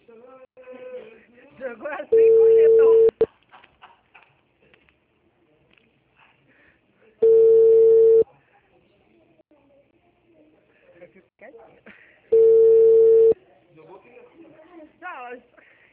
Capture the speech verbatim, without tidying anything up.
Jogou assim e correu. Eu fico quietinho. Tchau.